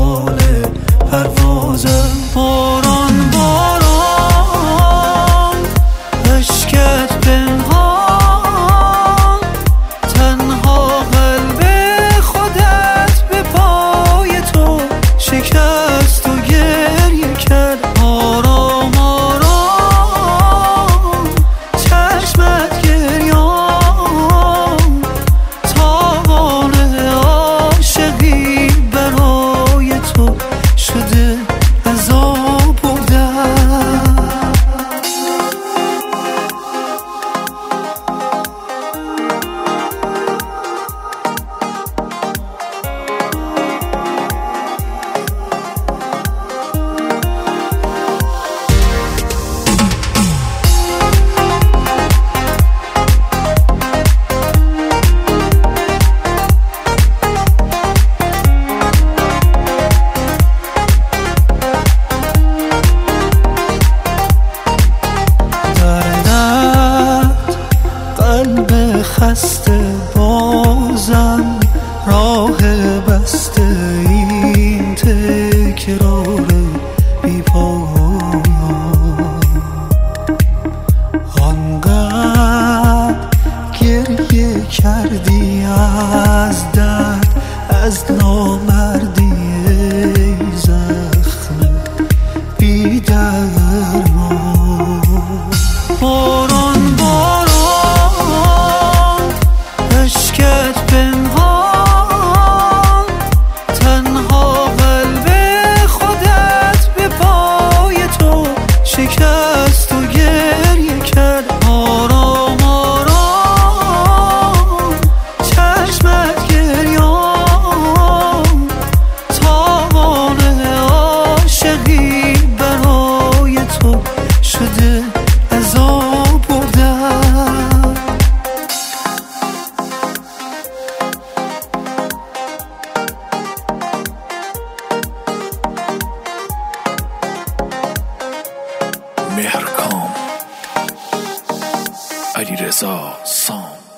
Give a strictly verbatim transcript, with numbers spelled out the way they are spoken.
حال پروازم. باران باران اشکت پنهان، تنها قلب خودت به پای تو شکست و گریه کرد. آرام آرام چشمت گریان، تاوان عاشقی برای تو شده عذاب و درد. قلب خسته بازم راه بسته، این تکرار بی پایان. آنقدر گریه کردی از درد، از نامردی، ای زخم بی درمان. باران باران اشکت پنهان، تنها قلب خودت به پای تو شکست و گریه کرد. آرام آرام چشمت گریان، تاوان عاشقی برای تو شده عذاب و درد. مهرکام، علیرضا سام.